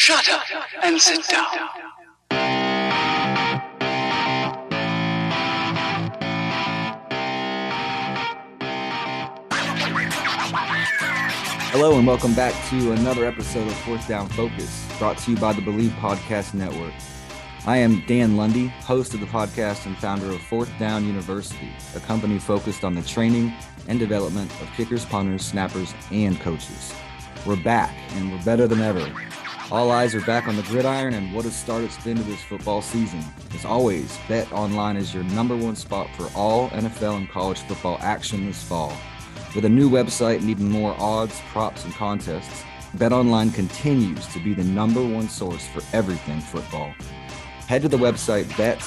Shut up and sit down. Hello and welcome back to another episode of Fourth Down Focus, brought to you by the Believe Podcast Network. I am Dan Lundy, host of the podcast and founder of Fourth Down University, a company focused on the training and development of kickers, punters, snappers, and coaches. We're back, and we're better than ever. All eyes are back on the gridiron and what a start it's been to this football season. As always, Bet Online is your number one spot for all NFL and college football action this fall. With a new website needing more odds, props, and contests, BetOnline continues to be the number one source for everything football. Head to the website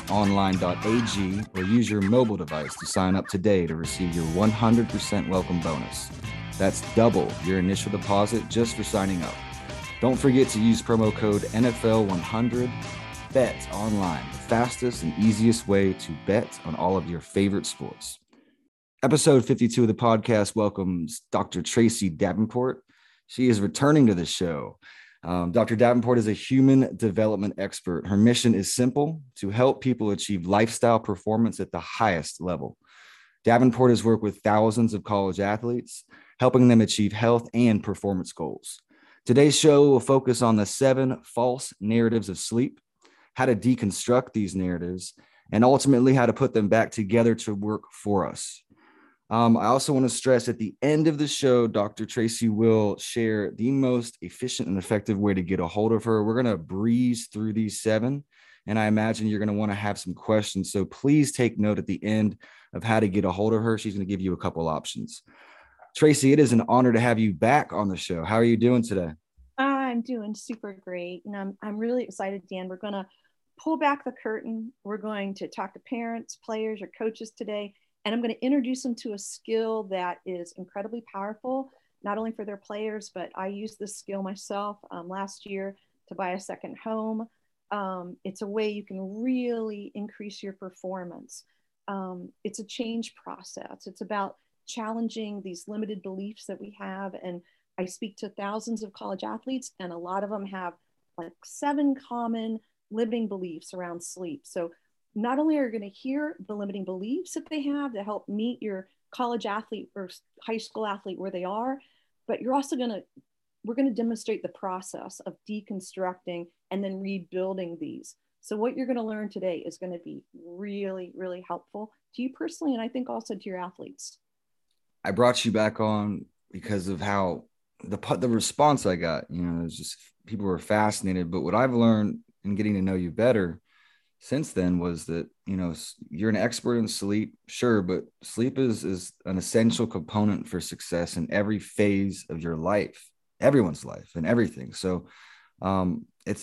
betonline.ag or use your mobile device to sign up today to receive your 100% welcome bonus. That's double your initial deposit just for signing up. Don't forget to use promo code NFL100. BetOnline, the fastest and easiest way to bet on all of your favorite sports. Episode 52 of the podcast welcomes Dr. Tracy Davenport. She is returning to the show. Dr. Davenport is a human development expert. Her mission is simple: to help people achieve lifestyle performance at the highest level. Davenport has worked with thousands of college athletes, helping them achieve health and performance goals. Today's show will focus on the 7 false narratives of sleep, how to deconstruct these narratives, and ultimately how to put them back together to work for us. I also want to stress at the end of the show, Dr. Tracy will share the most efficient and effective way to get a hold of her. We're going to breeze through these 7, and I imagine you're going to want to have some questions. So please take note at the end of how to get a hold of her. She's going to give you a couple options. Tracy, it is an honor to have you back on the show. How are you doing today? I'm doing super great. And I'm really excited, Dan. We're going to pull back the curtain. We're going to talk to parents, players, or coaches today. And I'm going to introduce them to a skill that is incredibly powerful, not only for their players, but I used this skill myself last year to buy a second home. It's a way you can really increase your performance. It's a change process. It's about challenging these limited beliefs that we have. And I speak to thousands of college athletes, and a lot of them have like 7 common limiting beliefs around sleep. So not only are you going to hear the limiting beliefs that they have to help meet your college athlete or high school athlete where they are, but we're going to demonstrate the process of deconstructing and then rebuilding these. So what you're going to learn today is going to be really, really helpful to you personally, and I think also to your athletes. I brought you back on because of how the response I got, it's just people were fascinated. But what I've learned in getting to know you better since then was that, you're an expert in sleep, sure, but sleep is an essential component for success in every phase of your life, everyone's life and everything. So I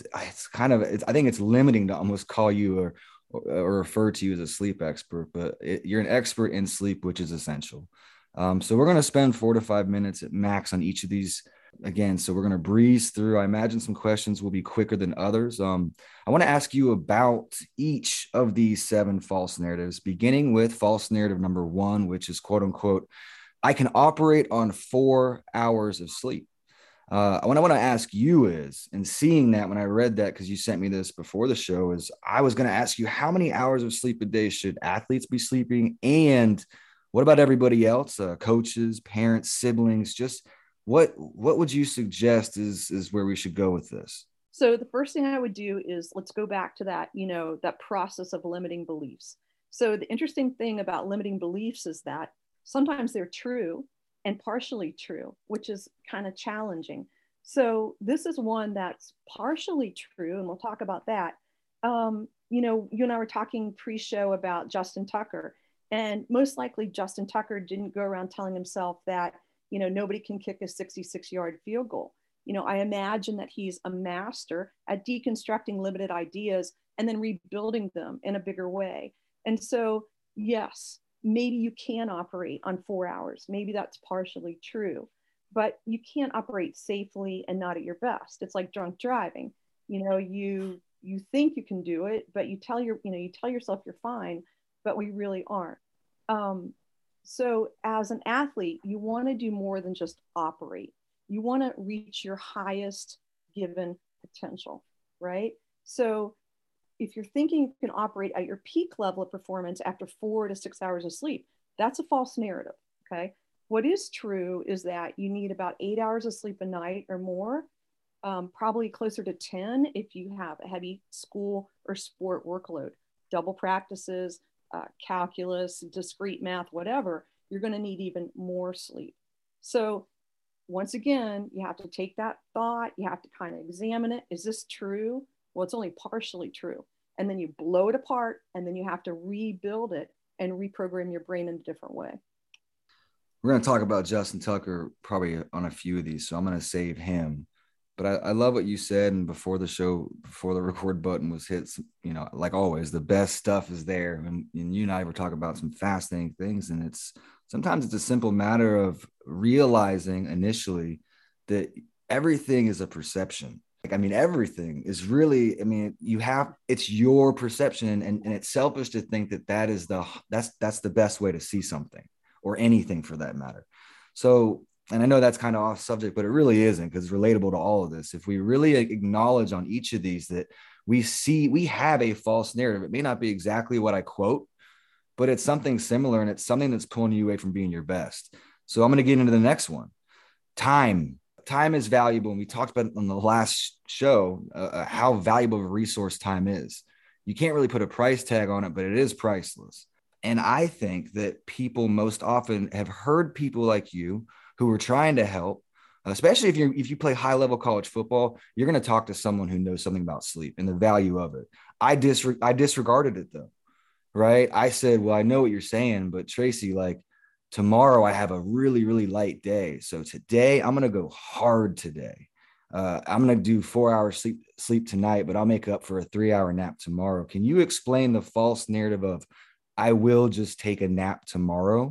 think it's limiting to almost call you or refer to you as a sleep expert, but you're an expert in sleep, which is essential. So we're going to spend 4 to 5 minutes at max on each of these again. So we're going to breeze through. I imagine some questions will be quicker than others. I want to ask you about each of these 7 false narratives, beginning with false narrative number 1, which is quote unquote, I can operate on 4 hours of sleep. What I want to ask you is, and seeing that when I read that, because you sent me this before the show, is I was going to ask you, how many hours of sleep a day should athletes be sleeping? And what about everybody else, coaches, parents, siblings? Just what would you suggest is where we should go with this? So the first thing I would do is let's go back to that, that process of limiting beliefs. So the interesting thing about limiting beliefs is that sometimes they're true and partially true, which is kind of challenging. So this is one that's partially true, and we'll talk about that. You and I were talking pre-show about Justin Tucker. And most likely Justin Tucker didn't go around telling himself that, nobody can kick a 66-yard field goal. I imagine that he's a master at deconstructing limited ideas and then rebuilding them in a bigger way. And so, yes, maybe you can operate on 4 hours. Maybe that's partially true, but you can't operate safely and not at your best. It's like drunk driving. You think you can do it, but you tell yourself you're fine, but we really aren't. So as an athlete, you want to do more than just operate. You want to reach your highest given potential, right? So if you're thinking you can operate at your peak level of performance after 4 to 6 hours of sleep, that's a false narrative. Okay. What is true is that you need about 8 hours of sleep a night or more, probably closer to 10 if you have a heavy school or sport workload, double practices, calculus, discrete math, whatever, you're going to need even more sleep. So once again, you have to take that thought, you have to kind of examine it. Is this true? Well, it's only partially true. And then you blow it apart, and then you have to rebuild it and reprogram your brain in a different way. We're going to talk about Justin Tucker probably on a few of these, so I'm going to save him. But I love what you said. And before the show, before the record button was hit, you know, like always, the best stuff is there. And you and I were talking about some fascinating things. And sometimes it's a simple matter of realizing initially that everything is a perception. Like, I mean, everything is really, I mean, it's your perception, and it's selfish to think that that's the best way to see something or anything for that matter. So, and I know that's kind of off subject, but it really isn't, because it's relatable to all of this. If we really acknowledge on each of these that we have a false narrative, it may not be exactly what I quote, but it's something similar, and it's something that's pulling you away from being your best. So I'm going to get into the next one. Time is valuable. And we talked about it on the last show, how valuable of a resource time is. You can't really put a price tag on it, but it is priceless. And I think that people most often have heard people like you who are trying to help, especially if you play high level college football, you're going to talk to someone who knows something about sleep and the value of it. I disregarded it though, right? I said, well, I know what you're saying, but Tracy, like, tomorrow I have a really, really light day. So today I'm going to go hard today. I'm going to do 4 hours sleep tonight, but I'll make up for a 3-hour nap tomorrow. Can you explain the false narrative of I will just take a nap tomorrow?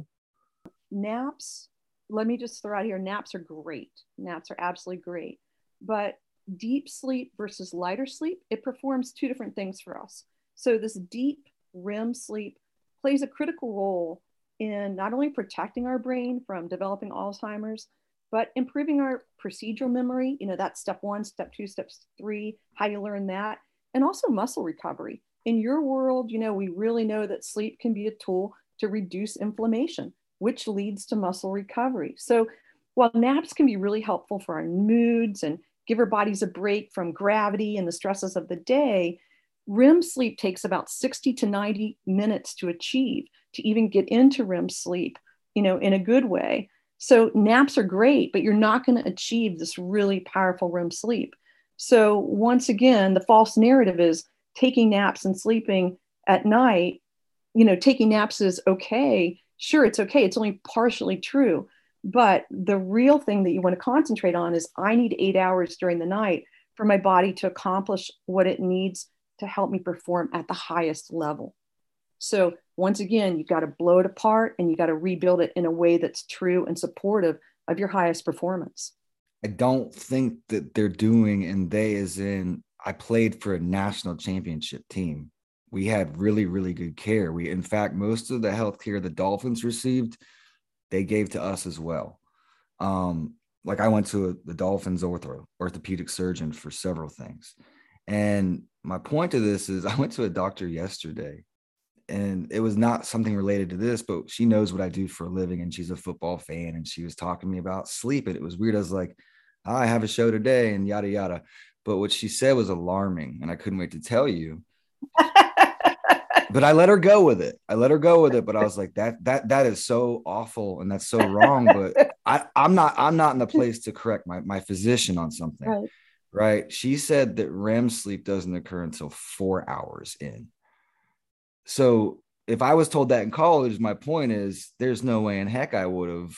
Naps, let me just throw out here, naps are great. Naps are absolutely great. But deep sleep versus lighter sleep, it performs two different things for us. So this deep REM sleep plays a critical role in not only protecting our brain from developing Alzheimer's, but improving our procedural memory. You know, that's step 1, step 2, step 3, how you learn that, and also muscle recovery. In your world, you know, we really know that sleep can be a tool to reduce inflammation, which leads to muscle recovery. So while naps can be really helpful for our moods and give our bodies a break from gravity and the stresses of the day, REM sleep takes about 60 to 90 minutes to achieve, to even get into REM sleep, you know, in a good way. So naps are great, but you're not going to achieve this really powerful REM sleep. So once again, the false narrative is taking naps and sleeping at night. You know, taking naps is okay. Sure, it's okay. It's only partially true. But the real thing that you want to concentrate on is I need 8 hours during the night for my body to accomplish what it needs to help me perform at the highest level. So once again, you've got to blow it apart and you got to rebuild it in a way that's true and supportive of your highest performance. I don't think that they're doing, and they as in, I played for a national championship team. We had really, really good care. In fact, most of the health care the Dolphins received, they gave to us as well. Like I went to the Dolphins orthopedic surgeon for several things. And my point to this is I went to a doctor yesterday, and it was not something related to this, but she knows what I do for a living and she's a football fan. And she was talking to me about sleep. And it was weird. I was like, I have a show today and yada, yada. But what she said was alarming, and I couldn't wait to tell you. But I let her go with it. But I was like, that is so awful and that's so wrong. But I'm not in the place to correct my physician on something. Right. She said that REM sleep doesn't occur until 4 hours in. So if I was told that in college, my point is there's no way in heck I don't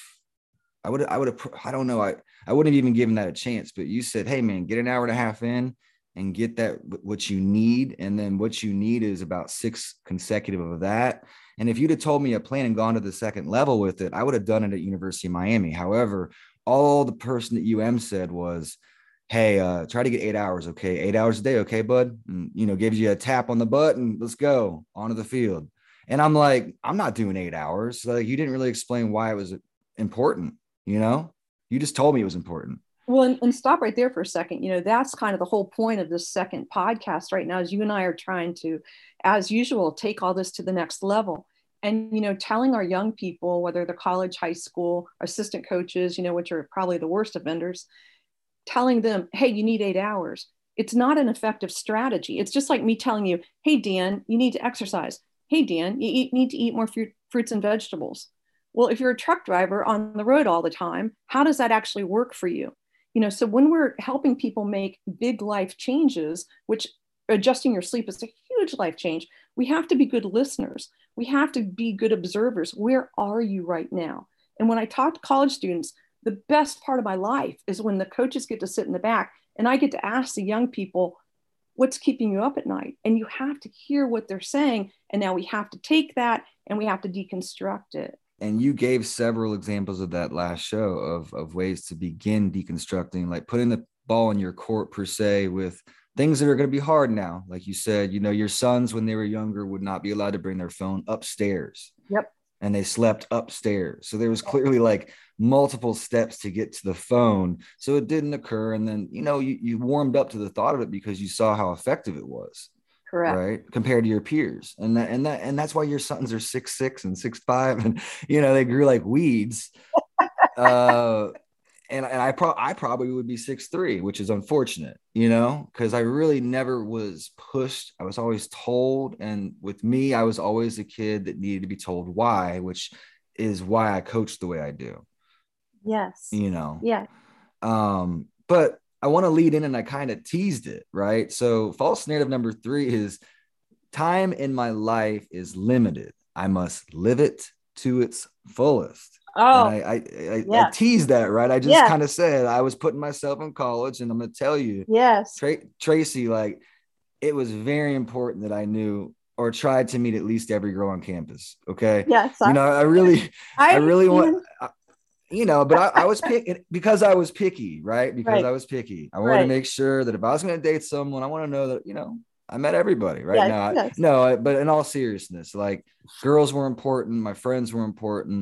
know. I wouldn't have even given that a chance, but you said, hey man, get an hour and a half in and get that what you need. And then what you need is about 6 consecutive of that. And if you'd have told me a plan and gone to the second level with it, I would have done it at University of Miami. However, all the person at UM said was, hey, try to get 8 hours. Okay. 8 hours a day. Okay, bud. And, you know, gives you a tap on the butt and let's go onto the field. And I'm like, I'm not doing 8 hours. Like, you didn't really explain why it was important. You know, you just told me it was important. Well, and stop right there for a second. That's kind of the whole point of this second podcast right now is you and I are trying to, as usual, take all this to the next level. And, telling our young people, whether they're college, high school, assistant coaches, which are probably the worst offenders, telling them, hey, you need 8 hours. It's not an effective strategy. It's just like me telling you, hey, Dan, you need to exercise. Hey, Dan, you need to eat more fruits and vegetables. Well, if you're a truck driver on the road all the time, how does that actually work for you? So when we're helping people make big life changes, which adjusting your sleep is a huge life change, we have to be good listeners. We have to be good observers. Where are you right now? And when I talk to college students, the best part of my life is when the coaches get to sit in the back and I get to ask the young people, what's keeping you up at night? And you have to hear what they're saying. And now we have to take that and we have to deconstruct it. And you gave several examples of that last show of ways to begin deconstructing, like putting the ball in your court per se with things that are going to be hard now. Like you said, your sons, when they were younger, would not be allowed to bring their phone upstairs. Yep. And they slept upstairs. So there was clearly like multiple steps to get to the phone. So it didn't occur. And then, you warmed up to the thought of it because you saw how effective it was. Correct. Right. Compared to your peers. And that's why your sons are 6'6" and 6'5", and, they grew like weeds. And I probably would be 6'3", which is unfortunate, because I really never was pushed. I was always told. And with me, I was always a kid that needed to be told why, which is why I coach the way I do. Yes. Yeah. But I want to lead in, and I kind of teased it, right? So false narrative number 3 is time in my life is limited. I must live it to its fullest. Oh, and I teased that, right? I just kind of said I was putting myself in college, and I'm going to tell you, Tracy, like it was very important that I knew or tried to meet at least every girl on campus. Okay. Yes. I really want, but I was picky because I was picky, right? Because I was picky. I wanted to make sure that if I was going to date someone, I want to know that, I met everybody right now. But in all seriousness, like girls were important. My friends were important.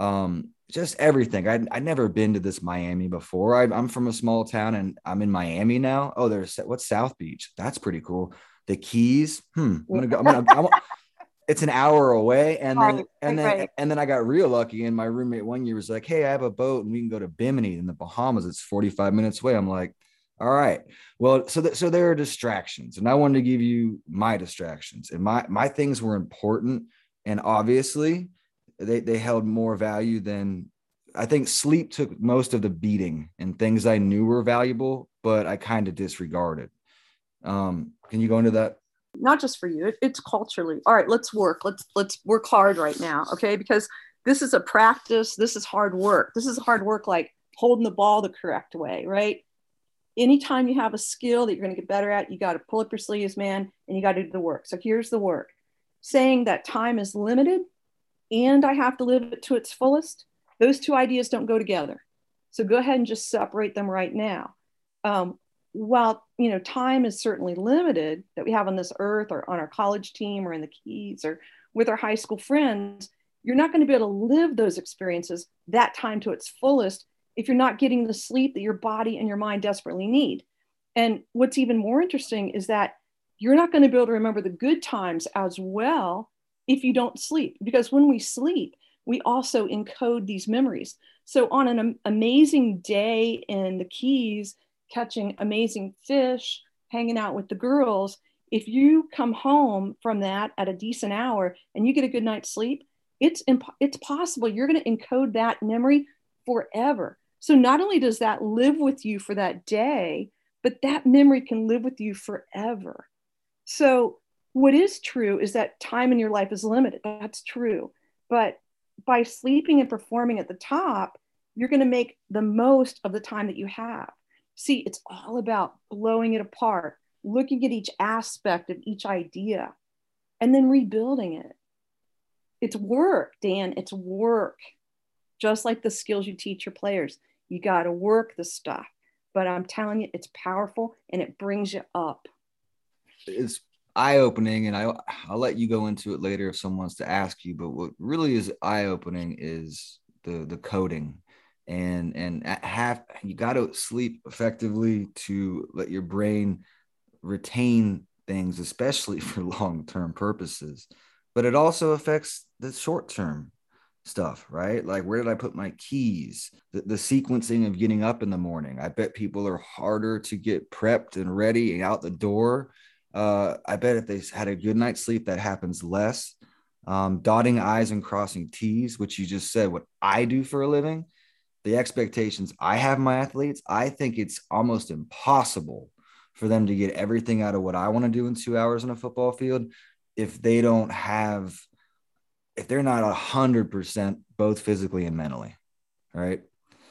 Just everything. I'd never been to this Miami before. I'm from a small town and I'm in Miami now. Oh, what's South Beach? That's pretty cool. The Keys. I'm going to go. It's an hour away. And then I got real lucky. And my roommate one year was like, hey, I have a boat and we can go to Bimini in the Bahamas. It's 45 minutes away. I'm like, all right. Well, so there are distractions, and I wanted to give you my distractions, and my things were important. And obviously they held more value than, I think sleep took most of the beating, and things I knew were valuable, but I kind of disregarded. Can you go into that? Not just for you, it's culturally. All right, let's work. Let's work hard right now. Okay. Because this is a practice. This is hard work. This is hard work, like holding the ball the correct way, right? Anytime you have a skill that you're going to get better at, you got to pull up your sleeves, man, and you got to do the work. So here's the work. Saying that time is limited and I have to live it to its fullest, those two ideas don't go together. So go ahead and just separate them right now. While, time is certainly limited that we have on this earth or on our college team or in the Keys or with our high school friends, you're not going to be able to live those experiences, that time to its fullest, if you're not getting the sleep that your body and your mind desperately need. And what's even more interesting is that you're not going to be able to remember the good times as well if you don't sleep, because when we sleep, we also encode these memories. So on an amazing day in the Keys, catching amazing fish, hanging out with the girls, if you come home from that at a decent hour and you get a good night's sleep, it's possible you're going to encode that memory forever. So not only does that live with you for that day, but that memory can live with you forever. So what is true is that time in your life is limited. That's true. But by sleeping and performing at the top, you're going to make the most of the time that you have. See, it's all about blowing it apart, looking at each aspect of each idea, and then rebuilding it. It's work, Dan. It's work. Just like the skills you teach your players. You got to work the stuff. But I'm telling you, it's powerful and it brings you up. It's eye-opening, and I'll let you go into it later if someone wants to ask you. But what really is eye-opening is the coding. and have you got to sleep effectively to let your brain retain things, especially for long-term purposes. But it also affects the short-term stuff, right? Like, where did I put my keys? The sequencing of getting up in the morning. I bet people are harder to get prepped and ready and out the door. I bet if they had a good night's sleep, that happens less. Dotting I's and crossing T's, which you just said, what I do for a living, the expectations I have my athletes, I think it's almost impossible for them to get everything out of what I want to do in 2 hours on a football field if they don't have, if they're not 100% both physically and mentally. Right.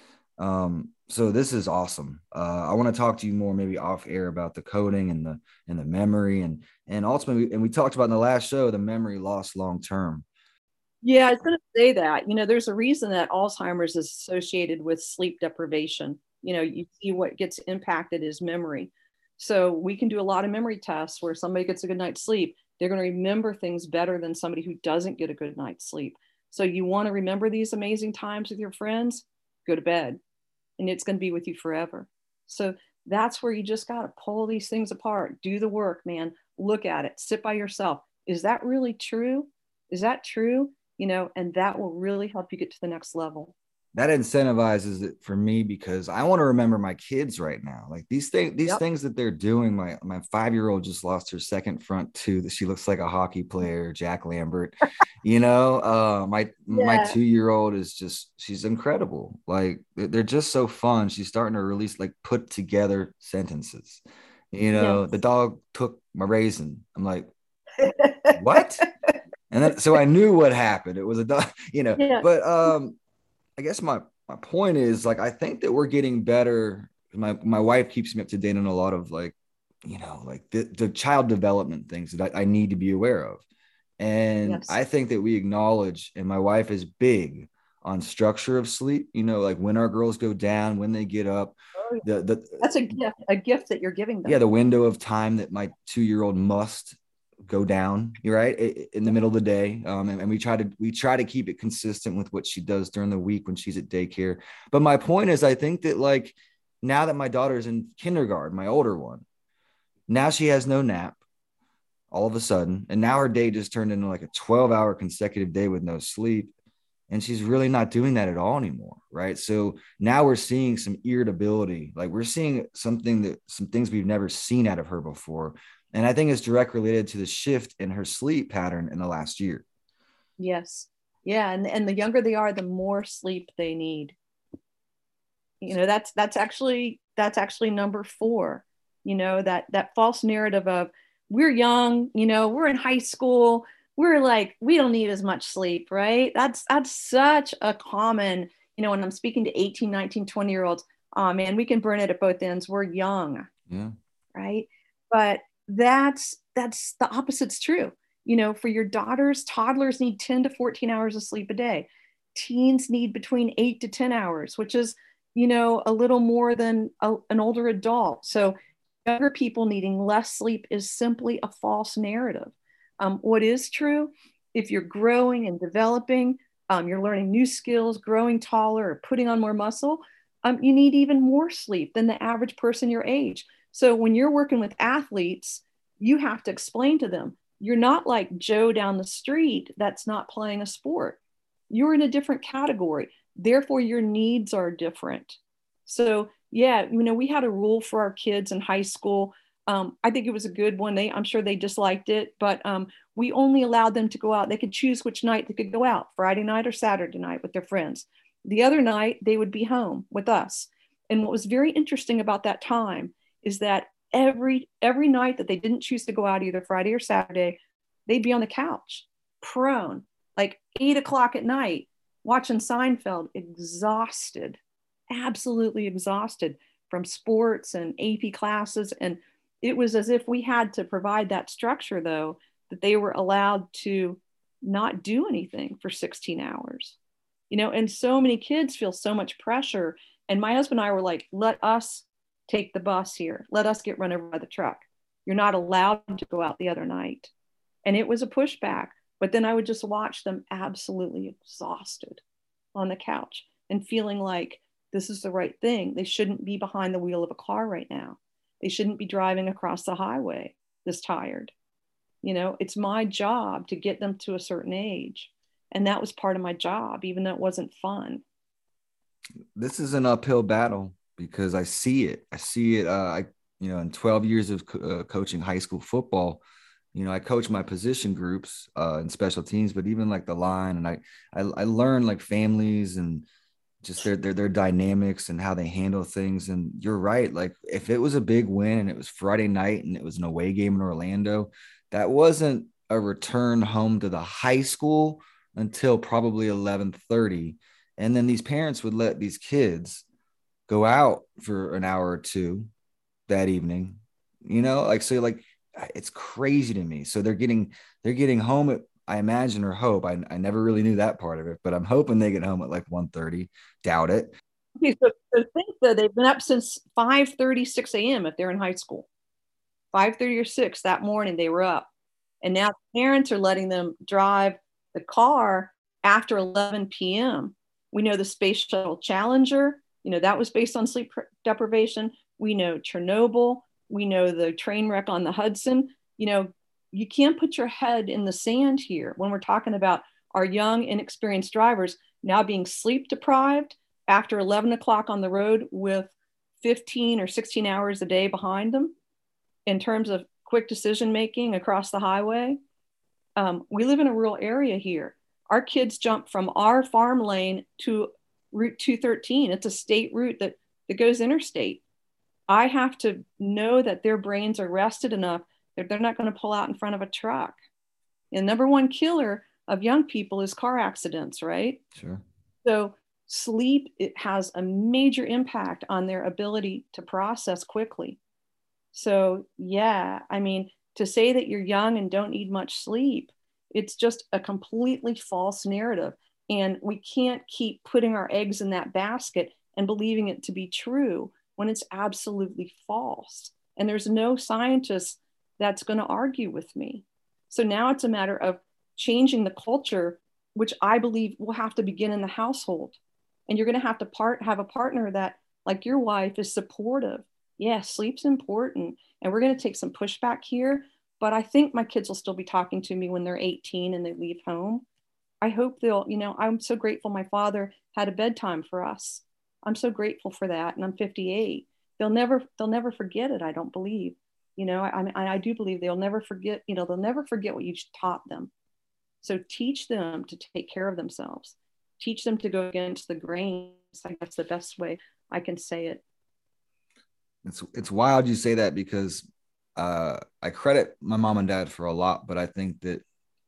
So this is awesome. I want to talk to you more maybe off air about the coding and the memory and ultimately, and we talked about in the last show, the memory loss long term. Yeah, I was going to say that, there's a reason that Alzheimer's is associated with sleep deprivation. You see what gets impacted is memory. So we can do a lot of memory tests where somebody gets a good night's sleep. They're going to remember things better than somebody who doesn't get a good night's sleep. So you want to remember these amazing times with your friends, go to bed, and it's going to be with you forever. So that's where you just got to pull these things apart, do the work, man, look at it, sit by yourself. Is that really true? Is that true? And that will really help you get to the next level. That incentivizes it for me because I want to remember my kids right now. Like these things that they're doing. My 5-year-old just lost her second front tooth. She looks like a hockey player, Jack Lambert. My 2-year-old is just, she's incredible. Like they're just so fun. She's starting to release, like, put together sentences. The dog took my raisin. I'm like, what? And then, so I knew what happened. It was a dog, but I guess my point is, like, I think that we're getting better. My wife keeps me up to date on a lot of like the child development things that I need to be aware of. And yes. I think that we acknowledge, and my wife is big on structure of sleep, like when our girls go down, when they get up. That's a gift that you're giving them. Yeah, the window of time that my 2-year-old must go down, you're right, in the middle of the day, and we try to keep it consistent with what she does during the week when she's at daycare. But my point is, I think that, like, now that my daughter's in kindergarten, my older one, now she has no nap all of a sudden, and now her day just turned into like a 12-hour consecutive day with no sleep, and she's really not doing that at all anymore, right? So now we're seeing some irritability, like we're seeing some things we've never seen out of her before. And I think it's direct related to the shift in her sleep pattern in the last year. Yes. Yeah. And the younger they are, the more sleep they need. That's actually number 4, that false narrative of we're young, we're in high school. We're like, we don't need as much sleep, right? That's such a common, when I'm speaking to 18, 19, 20-year-olds, oh man, we can burn it at both ends. We're young. Yeah. Right. But that's the opposite's true. For your daughters, toddlers need 10 to 14 hours of sleep a day. Teens need between 8 to 10 hours, which is, a little more than an older adult. So younger people needing less sleep is simply a false narrative. What is true, if you're growing and developing, you're learning new skills, growing taller or putting on more muscle, you need even more sleep than the average person your age. So when you're working with athletes, you have to explain to them, you're not like Joe down the street that's not playing a sport. You're in a different category. Therefore, your needs are different. So yeah, we had a rule for our kids in high school. I think it was a good one. I'm sure they disliked it, but we only allowed them to go out. They could choose which night they could go out, Friday night or Saturday night with their friends. The other night, they would be home with us. And what was very interesting about that time is that every night that they didn't choose to go out, either Friday or Saturday, they'd be on the couch, prone, like 8 o'clock at night, watching Seinfeld, exhausted, absolutely exhausted from sports and AP classes. And it was as if we had to provide that structure, though, that they were allowed to not do anything for 16 hours. And so many kids feel so much pressure. And my husband and I were like, let us take the bus here. Let us get run over by the truck. You're not allowed to go out the other night. And it was a pushback. But then I would just watch them absolutely exhausted on the couch and feeling like This is the right thing. They shouldn't be behind the wheel of a car right now. They shouldn't be driving across the highway this tired. It's my job to get them to a certain age. And that was part of my job, even though it wasn't fun. This is an uphill battle because I see it. In 12 years of coaching high school football, I coach my position groups in special teams, but even like the line, and I learn like families and just their dynamics and how they handle things. And you're right. Like if it was a big win and it was Friday night and it was an away game in Orlando, that wasn't a return home to the high school until probably 11:30. And then these parents would let these kids go out for an hour or two that evening, so like it's crazy to me. So they're getting home at, I imagine or hope, I never really knew that part of it, but I'm hoping they get home at like 1:30. Doubt it. Okay, so think that they've been up since 5:30, 6 a.m. if they're in high school. 5:30 or 6 that morning they were up. And now parents are letting them drive the car after 11 p.m. We know the Space Shuttle Challenger, that was based on sleep deprivation. We know Chernobyl. We know the train wreck on the Hudson. You can't put your head in the sand here when we're talking about our young, inexperienced drivers now being sleep deprived after 11 o'clock on the road with 15 or 16 hours a day behind them in terms of quick decision making across the highway. We live in a rural area here. Our kids jump from our farm lane to Route 213. It's a state route that goes interstate. I have to know that their brains are rested enough that they're not going to pull out in front of a truck. And number one killer of young people is car accidents, right? Sure. So sleep, it has a major impact on their ability to process quickly. So yeah, to say that you're young and don't need much sleep, it's just a completely false narrative. And we can't keep putting our eggs in that basket and believing it to be true when it's absolutely false. And there's no scientist that's going to argue with me. So now it's a matter of changing the culture, which I believe will have to begin in the household. And you're going to have to have a partner that, like your wife, is supportive. Yeah, sleep's important. And we're going to take some pushback here. But I think my kids will still be talking to me when they're 18 and they leave home. I hope they'll, I'm so grateful my father had a bedtime for us. I'm so grateful for that. And I'm 58. They'll never forget it. I don't believe, I do believe they'll never forget, they'll never forget what you taught them. So teach them to take care of themselves. Teach them to go against the grain. I guess the best way I can say it. It's wild you say that because I credit my mom and dad for a lot, but I think that,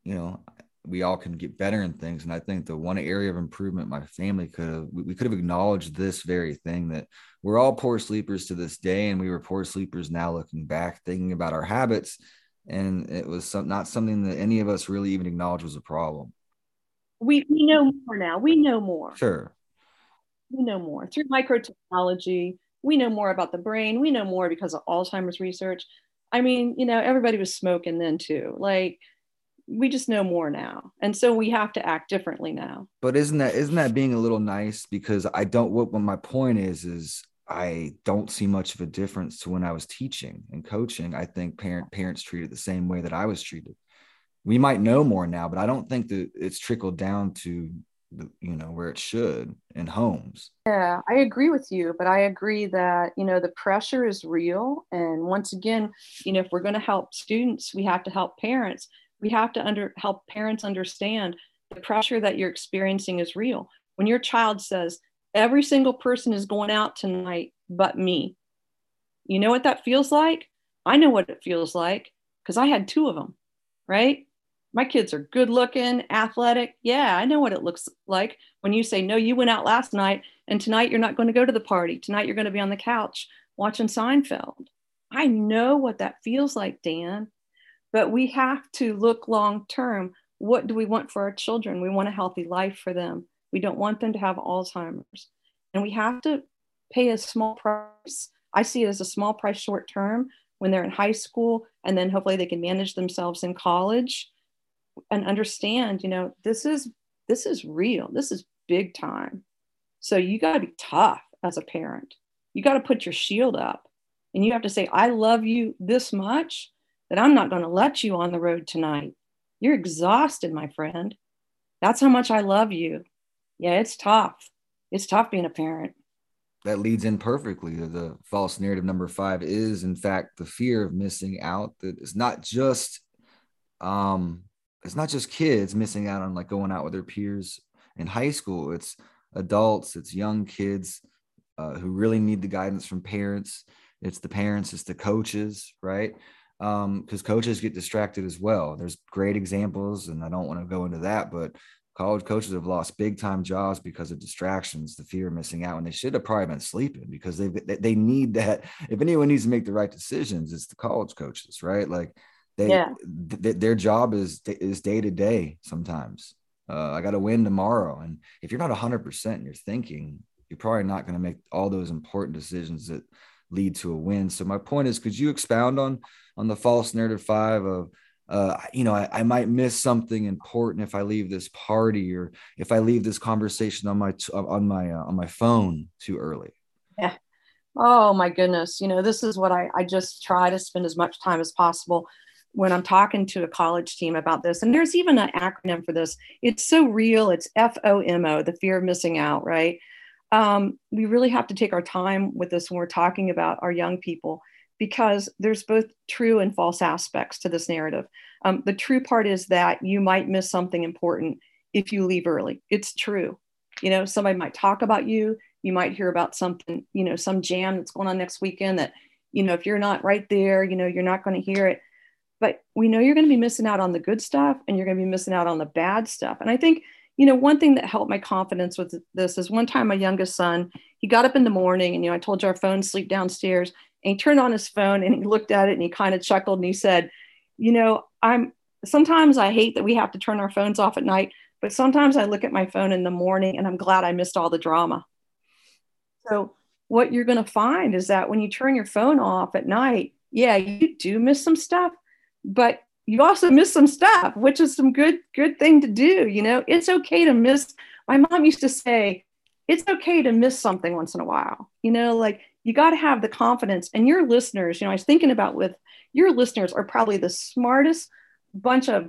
we all can get better in things. And I think the one area of improvement my family we could have acknowledged this very thing, that we're all poor sleepers to this day. And we were poor sleepers now looking back, thinking about our habits. And it was not something that any of us really even acknowledged was a problem. We know more now. We know more. Sure. We know more through microtechnology. We know more about the brain. We know more because of Alzheimer's research. Everybody was smoking then too. Like, we just know more now. And so we have to act differently now. But isn't that being a little nice? Because what my point is I don't see much of a difference to when I was teaching and coaching. I think parents treated the same way that I was treated. We might know more now, but I don't think that it's trickled down to where it should in homes. Yeah, I agree with you, but I agree that, the pressure is real. And once again, if we're going to help students, we have to help parents. We have to help parents understand the pressure that you're experiencing is real. When your child says, every single person is going out tonight but me, you know what that feels like? I know what it feels like because I had 2 of them, right? My kids are good looking, athletic. Yeah, I know what it looks like when you say, no, you went out last night and tonight you're not going to go to the party. Tonight you're going to be on the couch watching Seinfeld. I know what that feels like, Dan. But we have to look long term. What do we want for our children? We want a healthy life for them. We don't want them to have Alzheimer's. And we have to pay a small price. I see it as a small price short term when they're in high school, and then hopefully they can manage themselves in college and understand, this is real. This is big time. So you got to be tough as a parent. You got to put your shield up and you have to say, I love you this much that I'm not going to let you on the road tonight. You're exhausted, my friend. That's how much I love you. Yeah, it's tough. It's tough being a parent. That leads in perfectly to the false narrative number 5 is, in fact, the fear of missing out. That it's not just kids missing out on like going out with their peers in high school. It's adults, it's young kids who really need the guidance from parents. It's the parents, it's the coaches, right? Because coaches get distracted as well. There's great examples, and I don't want to go into that, but college coaches have lost big time jobs because of distractions, the fear of missing out, and they should have probably been sleeping because they need that. If anyone needs to make the right decisions, it's the college coaches, right? Like their job is day to day sometimes. I got to win tomorrow. And if you're not 100% in your thinking, you're probably not going to make all those important decisions that lead to a win. So my point is, could you expound on the false narrative 5 of, I might miss something important if I leave this party, or if I leave this conversation on my phone too early? Yeah. Oh my goodness. This is what I just try to spend as much time as possible when I'm talking to a college team about this. And there's even an acronym for this. It's so real. It's FOMO, the fear of missing out, right? We really have to take our time with this when we're talking about our young people, because there's both true and false aspects to this narrative. The true part is that you might miss something important if you leave early. It's true. Somebody might talk about you. You might hear about something, some jam that's going on next weekend that, if you're not right there, you're not going to hear it. But we know you're going to be missing out on the good stuff, and you're going to be missing out on the bad stuff. And I think, one thing that helped my confidence with this is one time my youngest son, he got up in the morning and, I told you our phones sleep downstairs, and he turned on his phone and he looked at it and he kind of chuckled and he said, sometimes I hate that we have to turn our phones off at night, but sometimes I look at my phone in the morning and I'm glad I missed all the drama. So what you're going to find is that when you turn your phone off at night, yeah, you do miss some stuff, but you also miss some stuff, which is some good thing to do. It's okay to miss. My mom used to say, it's okay to miss something once in a while, like you got to have the confidence. And your listeners, I was thinking about with your listeners are probably the smartest bunch of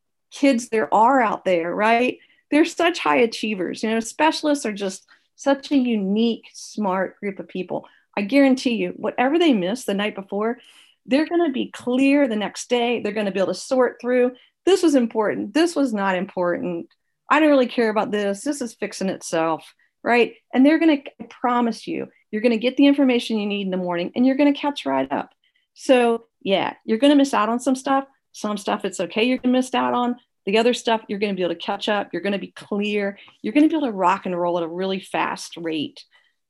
kids there are out there, right? They're such high achievers. Specialists are just such a unique, smart group of people. I guarantee you, whatever they missed the night before, they're going to be clear the next day. They're going to be able to sort through. This was important. This was not important. I don't really care about this. This is fixing itself, right? And they're going to, I promise you, you're going to get the information you need in the morning and you're going to catch right up. So yeah, you're going to miss out on some stuff. Some stuff it's okay you're going to miss out on. The other stuff you're going to be able to catch up. You're going to be clear. You're going to be able to rock and roll at a really fast rate.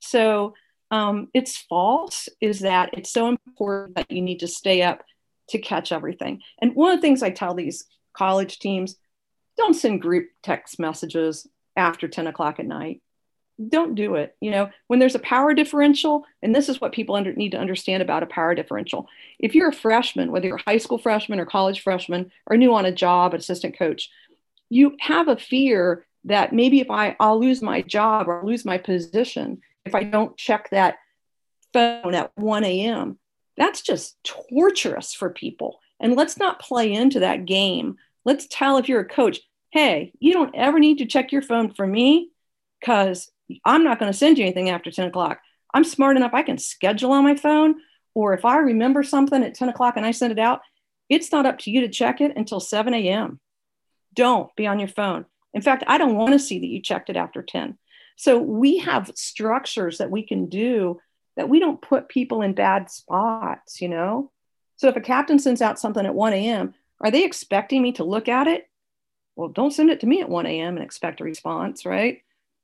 So it's false is that it's so important that you need to stay up to catch everything. And one of the things I tell these college teams, don't send group text messages after 10 o'clock at night. Don't do it. When there's a power differential, and this is what people need to understand about a power differential. If you're a freshman, whether you're a high school freshman or college freshman or new on a job, assistant coach, you have a fear that maybe if I'll lose my job or I'll lose my position if I don't check that phone at 1 a.m. That's just torturous for people. And let's not play into that game. Let's tell if you're a coach, hey, you don't ever need to check your phone for me because I'm not going to send you anything after 10 o'clock. I'm smart enough. I can schedule on my phone. Or if I remember something at 10 o'clock and I send it out, it's not up to you to check it until 7 a.m. Don't be on your phone. In fact, I don't want to see that you checked it after 10. So we have structures that we can do that we don't put people in bad spots, So if a captain sends out something at 1 a.m., are they expecting me to look at it? Well, don't send it to me at 1 a.m. and expect a response, right?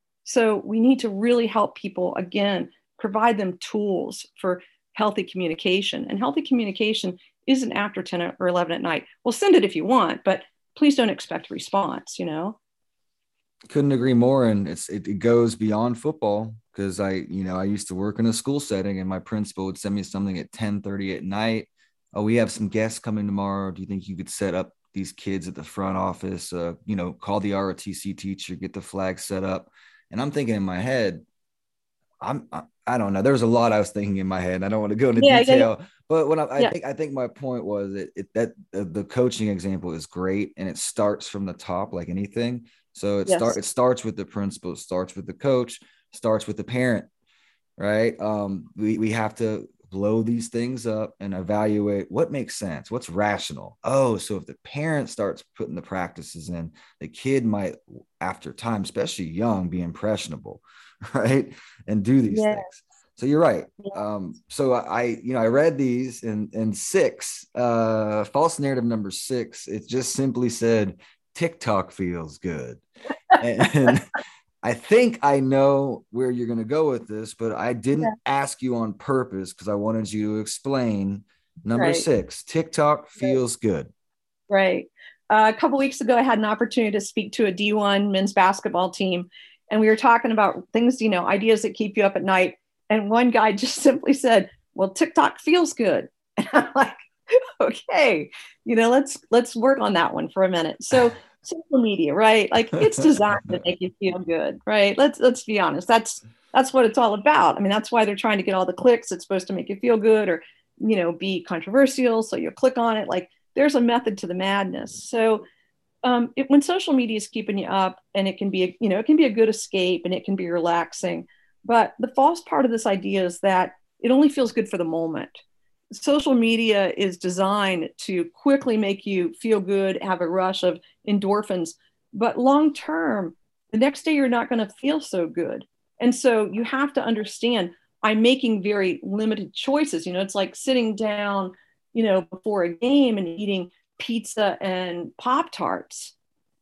So we need to really help people, again, provide them tools for healthy communication. And healthy communication isn't after 10 or 11 at night. Well, send it if you want, but please don't expect a response, Couldn't agree more. And it goes beyond football because I used to work in a school setting and my principal would send me something at 10:30 at night. Oh, we have some guests coming tomorrow. Do you think you could set up these kids at the front office? Call the ROTC teacher, get the flag set up. And I'm thinking in my head, I don't know. There's a lot I was thinking in my head. I don't want to go into Yeah, yeah, detail, but when yeah. I think my point was that the coaching example is great, and it starts from the top like anything. So Yes. it starts with the principal, it starts with the coach, starts with the parent, right? We have to blow these things up and evaluate what makes sense, what's rational. Oh, so if the parent starts putting the practices in, the kid might, after time, especially young, be impressionable, right? And do these Yeah. things. So you're right. Yeah. So I read these in six, false narrative number 6. It just simply said TikTok feels good. And I think I know where you're going to go with this, but I Yeah. didn't ask you on purpose because I wanted you to explain number Right. 6. TikTok Right. feels good. Right. A couple weeks ago, I had an opportunity to speak to a D1 men's basketball team, and we were talking about things, ideas that keep you up at night. And one guy just simply said, "Well, TikTok feels good." And I'm like, "Okay, let's work on that one for a minute." So social media, right? Like it's designed to make you feel good, right? Let's be honest. That's what it's all about. I mean, that's why they're trying to get all the clicks. It's supposed to make you feel good or be controversial, so you click on it. Like there's a method to the madness. So when social media is keeping you up, and it can be it can be a good escape and it can be relaxing, but the false part of this idea is that it only feels good for the moment. Social media is designed to quickly make you feel good, have a rush of endorphins, but long term, the next day you're not going to feel so good. And so you have to understand, I'm making very limited choices. It's like sitting down, before a game and eating pizza and Pop Tarts,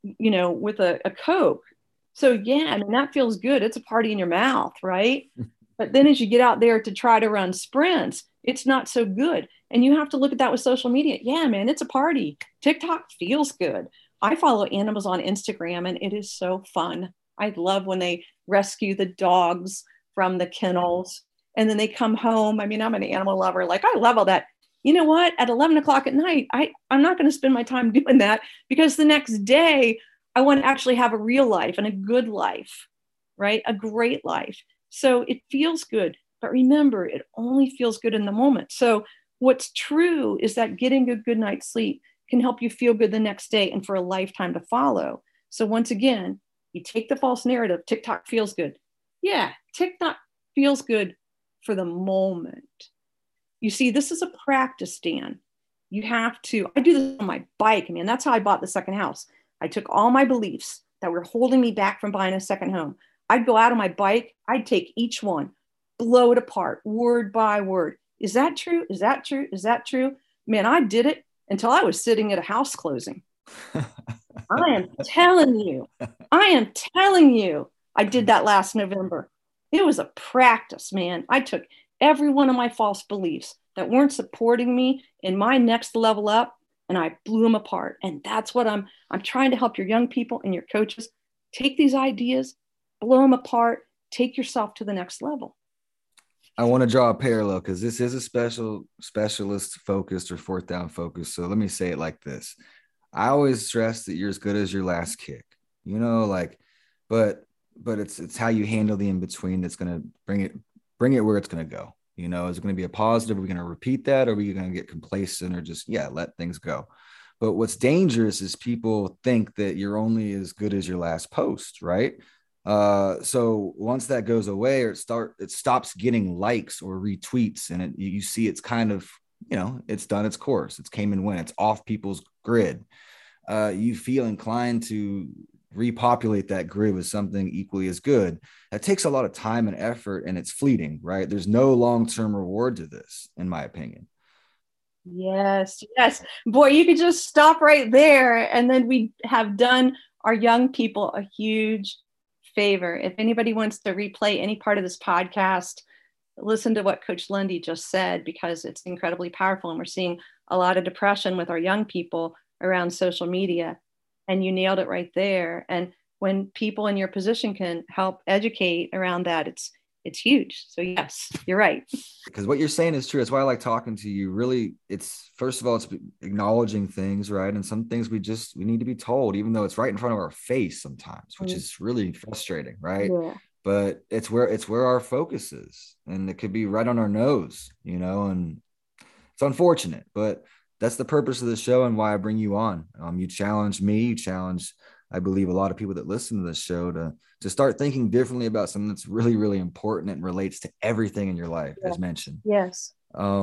with a Coke. So, yeah, I mean, that feels good. It's a party in your mouth, right? But then as you get out there to try to run sprints, it's not so good. And you have to look at that with social media. Yeah, man, it's a party. TikTok feels good. I follow animals on Instagram, and it is so fun. I love when they rescue the dogs from the kennels and then they come home. I mean, I'm an animal lover. Like, I love all that. You know what? At 11 o'clock at night, I'm not going to spend my time doing that, because the next day I want to actually have a real life and a good life, right? A great life. So it feels good. But remember, it only feels good in the moment. So what's true is that getting a good night's sleep can help you feel good the next day and for a lifetime to follow. So once again, you take the false narrative, TikTok feels good. Yeah, TikTok feels good for the moment. You see, this is a practice, Dan. You have to, I do this on my bike. I mean, that's how I bought the second house. I took all my beliefs that were holding me back from buying a second home. I'd go out on my bike, I'd take each one, blow it apart, word by word. Is that true? Is that true? Is that true? Man, I did it until I was sitting at a house closing. I am telling you, I did that last November. It was a practice, man. I took every one of my false beliefs that weren't supporting me in my next level up, and I blew them apart. And that's what I'm trying to help your young people and your coaches take these ideas, blow them apart, take yourself to the next level. I want to draw a parallel because this is a specialist focused or fourth down focused. So let me say it like this. I always stress that you're as good as your last kick, but it's how you handle the in between that's going to bring it where it's going to go. Is it going to be a positive? Are we going to repeat that? Or are we going to get complacent or just, let things go? But what's dangerous is people think that you're only as good as your last post, right? So once that goes away, or it stops getting likes or retweets, and you see it's kind of, it's done its course. It's came and went. It's off people's grid. You feel inclined to repopulate that grid with something equally as good. That takes a lot of time and effort, and it's fleeting, right? There's no long-term reward to this, in my opinion. Yes. Boy, you could just stop right there, and then we have done our young people a huge favor. If anybody wants to replay any part of this podcast, listen to what Coach Lundy just said, because it's incredibly powerful. And we're seeing a lot of depression with our young people around social media. And you nailed it right there. And when people in your position can help educate around that, it's huge. So yes, you're right. Because what you're saying is true. That's why I like talking to you. Really, it's first of all, it's acknowledging things, right? And some things we need to be told, even though it's right in front of our face sometimes, which is really frustrating, right? Yeah. but it's where our focus is, and it could be right on our nose, and it's unfortunate, but that's the purpose of the show and why I bring you on. You challenge me, you challenge, I believe, a lot of people that listen to this show to start thinking differently about something that's really, really important and relates to everything in your life, Yeah. as mentioned. Yes.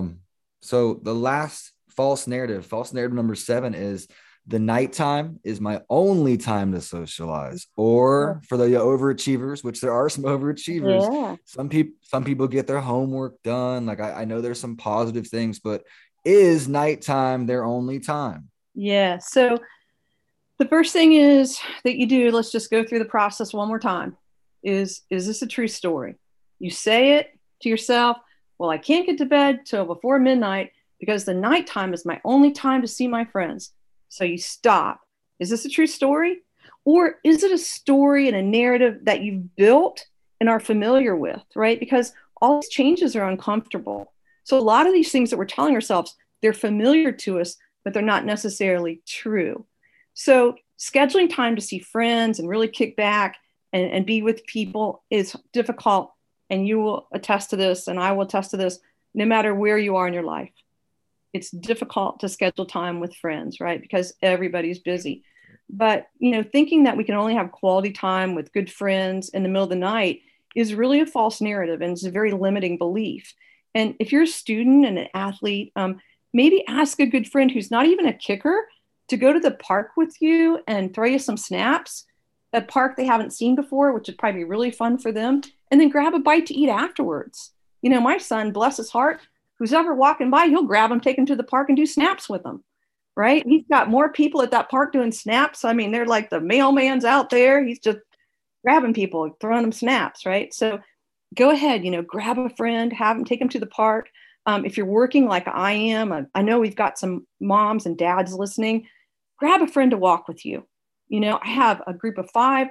So the last false narrative number 7 is the nighttime is my only time to socialize. Or for the overachievers, which there are some overachievers, Yeah. some people get their homework done. Like I know there's some positive things, but is nighttime their only time? Yeah. So the first thing is that you do, let's just go through the process one more time. Is this a true story? You say it to yourself, well, I can't get to bed till before midnight because the nighttime is my only time to see my friends. So you stop. Is this a true story? Or is it a story and a narrative that you've built and are familiar with, right? Because all these changes are uncomfortable. So a lot of these things that we're telling ourselves, they're familiar to us, but they're not necessarily true. So scheduling time to see friends and really kick back and be with people is difficult. And you will attest to this, and I will attest to this, no matter where you are in your life. It's difficult to schedule time with friends, right? Because everybody's busy. But, thinking that we can only have quality time with good friends in the middle of the night is really a false narrative, and it's a very limiting belief. And if you're a student and an athlete, maybe ask a good friend who's not even a kicker to go to the park with you and throw you some snaps, a park they haven't seen before, which would probably be really fun for them, and then grab a bite to eat afterwards. My son, bless his heart, who's ever walking by, he'll grab him, take him to the park and do snaps with them, right? He's got more people at that park doing snaps. I mean, they're like the mailman's out there. He's just grabbing people, throwing them snaps, right? So go ahead, grab a friend, have them, take them to the park. If you're working like I am, I know we've got some moms and dads listening, grab a friend to walk with you. I have a group of I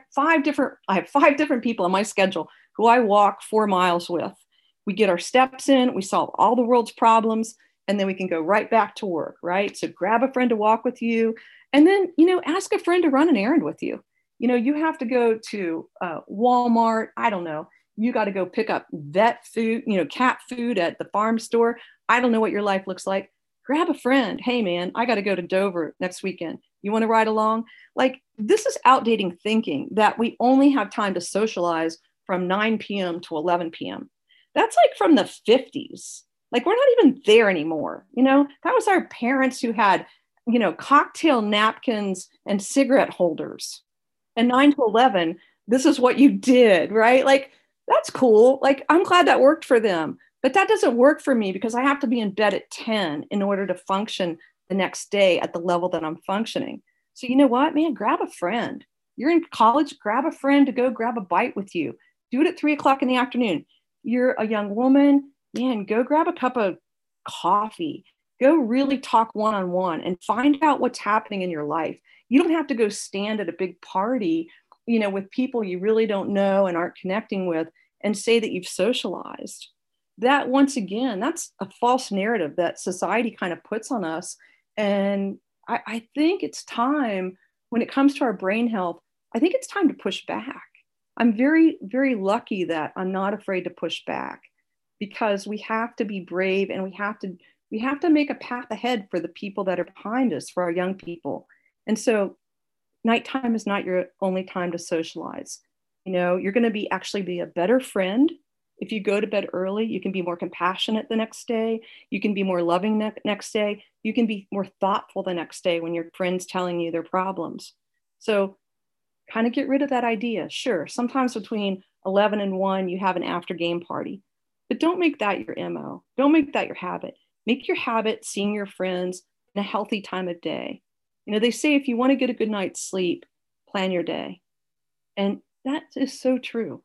have 5 different people on my schedule who I walk 4 miles with. We get our steps in, we solve all the world's problems, and then we can go right back to work, right? So grab a friend to walk with you, and then, ask a friend to run an errand with you. You have to go to Walmart. I don't know. You got to go pick up vet food, cat food at the farm store. I don't know what your life looks like. Grab a friend. Hey, man, I got to go to Dover next weekend. You want to ride along? Like, this is outdating thinking that we only have time to socialize from 9 p.m. to 11 p.m. That's like from the 50s. Like, we're not even there anymore. That was our parents who had, cocktail napkins and cigarette holders. And 9 to 11, this is what you did, right? Like, that's cool. Like, I'm glad that worked for them. But that doesn't work for me because I have to be in bed at 10 in order to function the next day at the level that I'm functioning. So you know what, man, grab a friend. You're in college, grab a friend to go grab a bite with you. Do it at 3 o'clock in the afternoon. You're a young woman, man, go grab a cup of coffee. Go really talk one-on-one and find out what's happening in your life. You don't have to go stand at a big party, with people you really don't know and aren't connecting with and say that you've socialized. That, once again, that's a false narrative that society kind of puts on us. And I think it's time, when it comes to our brain health, I think it's time to push back. I'm very, very lucky that I'm not afraid to push back, because we have to be brave, and we have to make a path ahead for the people that are behind us, for our young people. And so nighttime is not your only time to socialize. You're going to actually be a better friend. If you go to bed early, you can be more compassionate the next day. You can be more loving next day. You can be more thoughtful the next day when your friend's telling you their problems. So kind of get rid of that idea. Sure, sometimes between 11 and 1, you have an after game party, but don't make that your MO. Don't make that your habit. Make your habit seeing your friends in a healthy time of day. They say if you want to get a good night's sleep, plan your day. And that is so true.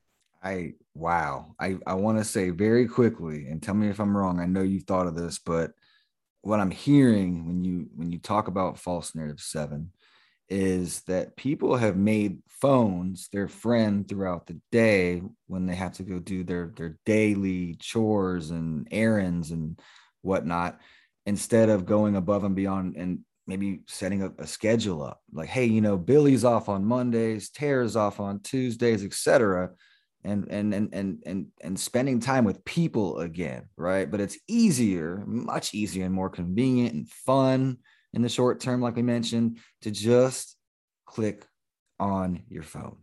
Wow. I want to say very quickly, and tell me if I'm wrong. I know you've thought of this, but what I'm hearing when you talk about false narrative 7 is that people have made phones their friend throughout the day when they have to go do their daily chores and errands and whatnot, instead of going above and beyond and maybe setting up a schedule up. Like, hey, Billy's off on Mondays, Tara's off on Tuesdays, etc. and spending time with people again, right? But it's easier, much easier and more convenient and fun in the short term, like we mentioned, to just click on your phone.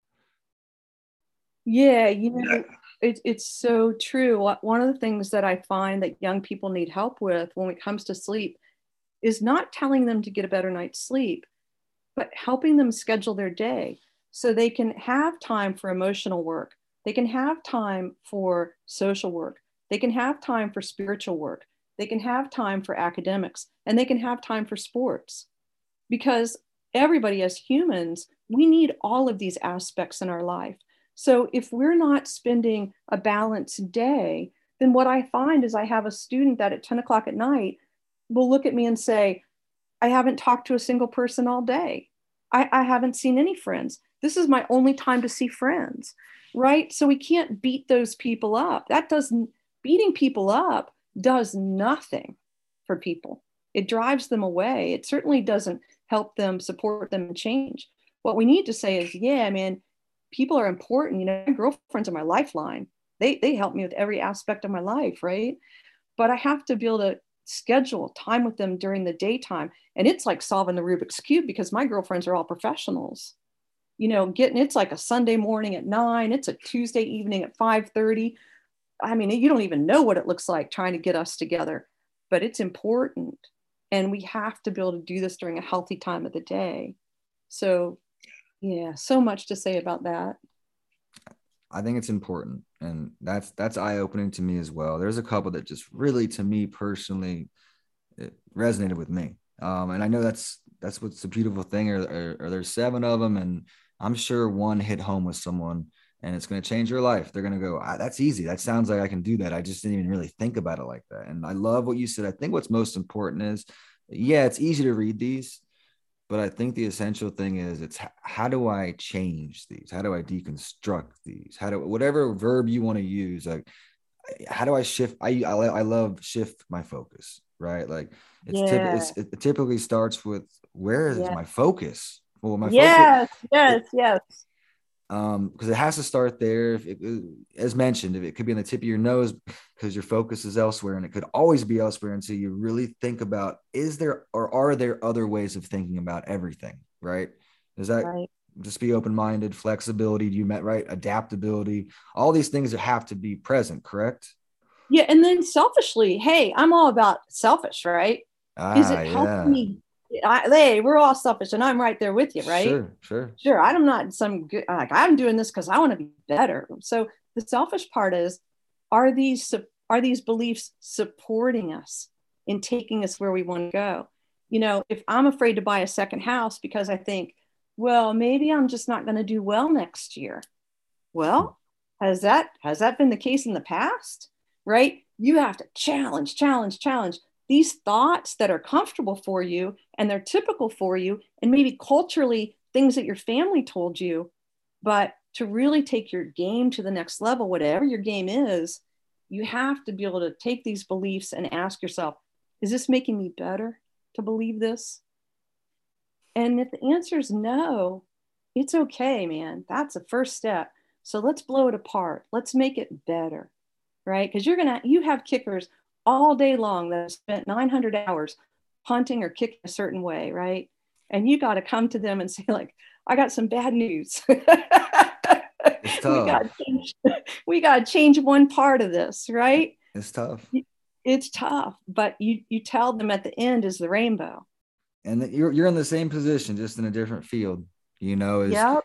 Yeah, it's so true. One of the things that I find that young people need help with when it comes to sleep is not telling them to get a better night's sleep, but helping them schedule their day so they can have time for emotional work. They can have time for social work. They can have time for spiritual work. They can have time for academics, and they can have time for sports. Because everybody, as humans, we need all of these aspects in our life. So if we're not spending a balanced day, then what I find is I have a student that at 10 o'clock at night will look at me and say, I haven't talked to a single person all day. I haven't seen any friends. This is my only time to see friends, right? So we can't beat those people up. Beating people up does nothing for people. It drives them away. It certainly doesn't help them, support them, and change. What we need to say is, yeah, man, people are important. You know, my girlfriends are my lifeline. They help me with every aspect of my life, right? But I have to be able to schedule time with them during the daytime. And it's like solving the Rubik's Cube because my girlfriends are all professionals. You know, it's like a Sunday morning at 9, it's a Tuesday evening at 5:30. I mean, you don't even know what it looks like trying to get us together, but it's important. And we have to be able to do this during a healthy time of the day. So, yeah, so much to say about that. I think it's important, and that's eye-opening to me as well. There's a couple that just really, to me personally, it resonated with me. And I know that's what's the beautiful thing. Or there's 7 of them, and I'm sure one hit home with someone, and it's going to change your life. They're going to go, that's easy. That sounds like I can do that. I just didn't even really think about it like that. And I love what you said. I think what's most important is, yeah, it's easy to read these, but I think the essential thing is it's how do I change these? How do I deconstruct these? Whatever verb you want to use, like, how do I shift? I love shift my focus, right? Like it typically starts with, where is my focus? Well, my focus. Yes. Yes. Because it has to start there. As mentioned, if it could be on the tip of your nose because your focus is elsewhere, and it could always be elsewhere until you really think about, are there other ways of thinking about everything, right? Does that right. Just be open-minded, flexibility, adaptability, all these things that have to be present, correct? Yeah. And then selfishly, hey, I'm all about selfish, right? Because it helps me. We're all selfish, and I'm right there with you, right? Sure. I'm not some good, like, I'm doing this because I want to be better. So the selfish part is, are these beliefs supporting us in taking us where we want to go? You know, if I'm afraid to buy a second house because I think, well, maybe I'm just not going to do well next year. Well, has that been the case in the past? Right? You have to challenge these thoughts that are comfortable for you and they're typical for you, and maybe culturally things that your family told you. But to really take your game to the next level, whatever your game is, you have to be able to take these beliefs and ask yourself, is this making me better to believe this? And if the answer is no, it's okay, man. That's the first step. So let's blow it apart. Let's make it better, right? Because you have kickers all day long that have spent 900 hours punting or kicking a certain way, right? And you got to come to them and say, like, I got some bad news. It's tough. We got to change one part of this, right? It's tough. It's tough, but you tell them at the end is the rainbow. And you're in the same position, just in a different field. You know,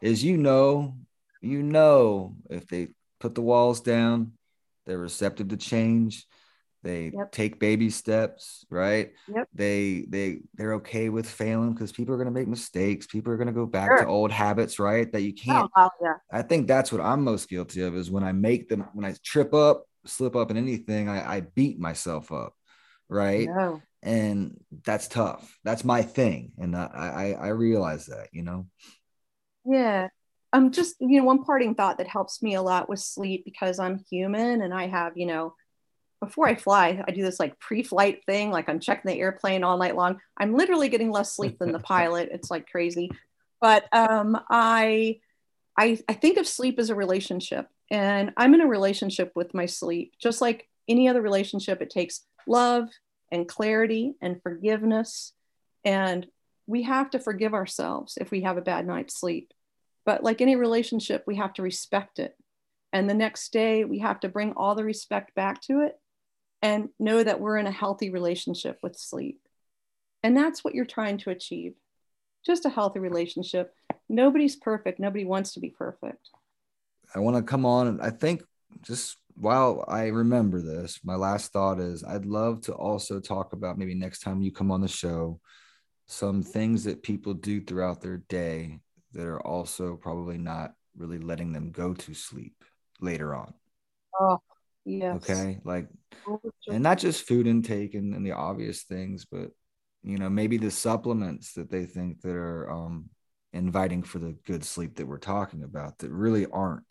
if they put the walls down, they're receptive to change. They take baby steps, right? Yep. They're okay with failing because people are going to make mistakes. People are going to go back to old habits, right? That you can't. I think that's what I'm most guilty of, is when I trip up, slip up in anything, I beat myself up, right? No. And that's tough. That's my thing. And I realize that, you know? Yeah. Just, one parting thought that helps me a lot with sleep, because I'm human and I have, before I fly, I do this like pre-flight thing. Like, I'm checking the airplane all night long. I'm literally getting less sleep than the pilot. It's like crazy. But I think of sleep as a relationship. And I'm in a relationship with my sleep. Just like any other relationship, it takes love and clarity and forgiveness. And we have to forgive ourselves if we have a bad night's sleep. But like any relationship, we have to respect it. And the next day, we have to bring all the respect back to it and know that we're in a healthy relationship with sleep. And that's what you're trying to achieve. Just a healthy relationship. Nobody's perfect. Nobody wants to be perfect. I want to come on, and I think just while I remember this, my last thought is I'd love to also talk about, maybe next time you come on the show, some things that people do throughout their day that are also probably not really letting them go to sleep later on. Oh, yes. Okay. Like, and not just food intake and the obvious things, but, you know, maybe the supplements that they think that are inviting for the good sleep that we're talking about that really aren't.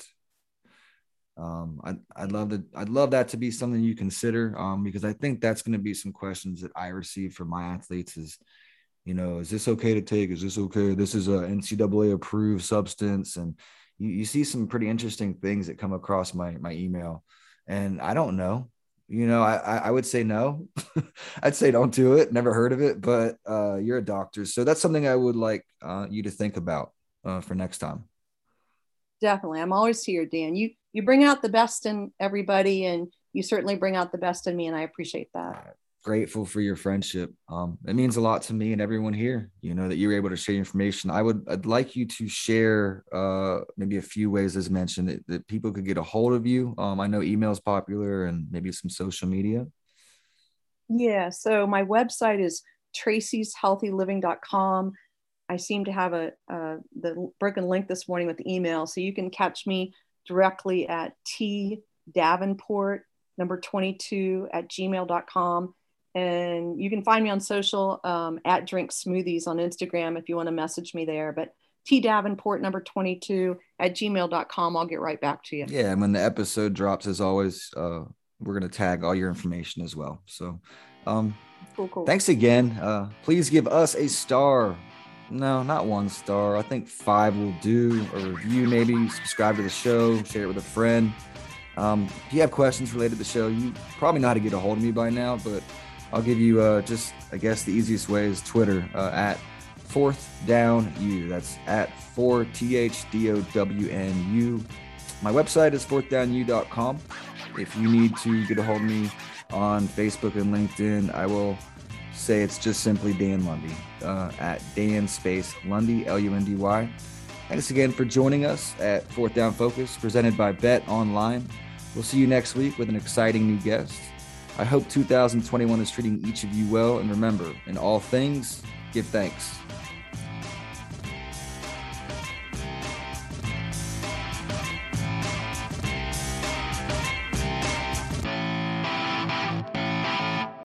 I'd love that to be something you consider, because I think that's going to be some questions that I receive from my athletes is, you know, is this okay to take? Is this okay? This is a NCAA approved substance. And you see some pretty interesting things that come across my email, and I don't know, you know, I would say no. I'd say don't do it. Never heard of it, but you're a doctor. So that's something I would like you to think about for next time. Definitely. I'm always here, Dan. You bring out the best in everybody, and you certainly bring out the best in me, and I appreciate that. Grateful for your friendship. It means a lot to me and everyone here, you know, that you were able to share information. I'd like you to share maybe a few ways, as mentioned, that people could get a hold of you. I know email is popular, and maybe some social media. Yeah. So my website is tracyshealthyliving.com. I seem to have the broken link this morning with the email. So you can catch me directly at tdavenport22@gmail.com. And you can find me on social at Drink Smoothies on Instagram if you want to message me there. But tdavenport22@gmail.com. I'll get right back to you. Yeah. And when the episode drops, as always, we're going to tag all your information as well. So cool. Thanks again. Please give us a star. No, not 1 star. I think 5 will do. A review, maybe. Subscribe to the show. Share it with a friend. If you have questions related to the show, you probably know how to get a hold of me by now, but I'll give you just, I guess, the easiest way is Twitter at 4thdownu. That's at 4thdownu. My website is 4thdownu.com. If you need to get a hold of me on Facebook and LinkedIn, I will say it's just simply Dan Lundy, at Dan space Lundy, Lundy. Thanks again for joining us at Fourth Down Focus, presented by Bet Online. We'll see you next week with an exciting new guest. I hope 2021 is treating each of you well, and remember, in all things, give thanks.